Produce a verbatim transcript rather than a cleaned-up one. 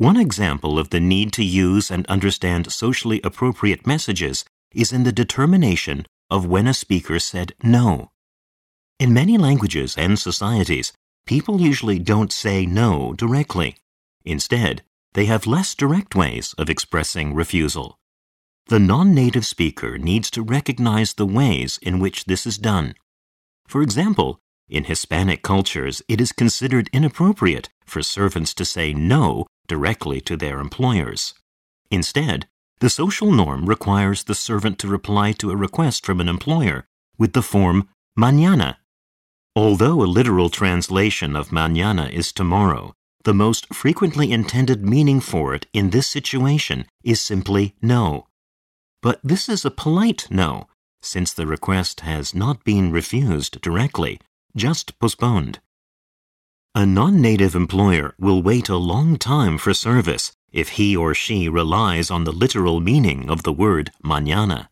One example of the need to use and understand socially appropriate messages is in the determination of when a speaker said no. In many languages and societies, people usually don't say no directly. Instead, they have less direct ways of expressing refusal. The non-native speaker needs to recognize the ways in which this is done. For example, in Hispanic cultures, it is considered inappropriate for servants to say no directly to their employers. Instead, the social norm requires the servant to reply to a request from an employer with the form mañana. Although a literal translation of mañana is tomorrow, the most frequently intended meaning for it in this situation is simply no. But this is a polite no, since the request has not been refused directly, just postponed. A non-native employer will wait a long time for service if he or she relies on the literal meaning of the word mañana.